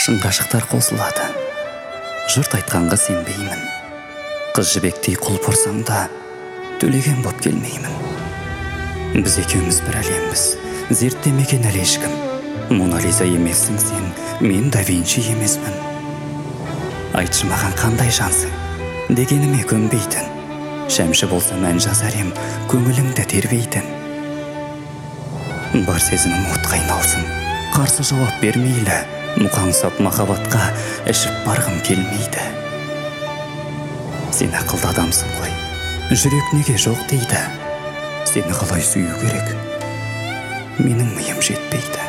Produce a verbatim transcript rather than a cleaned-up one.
шын ғашықтар қосылады. Жұрт айтқанға сенбеймін. Қыз жібектей құлып ұрсам да төлеген боп келмеймін. Біз екеуміз бір әлембіз, зерттемеген әлі ешкім. Мона Лиза емессің сен, мен да Винчи емеспін. Айтшы маған қандай жансың, дегеніме көнбейтін. Шәмші болсам ән жазар ем, көңіліңді тербейтін. Бар сезімім отқа айналсын, қарсы жауап бермейлі. Мұқаңсап махаббатқа ішіп барғым келмейді. Сен ақылды адамсың ғой, жүрек неге жоқ дейді. Сені қалай сүю керек, менің миым жетпейді.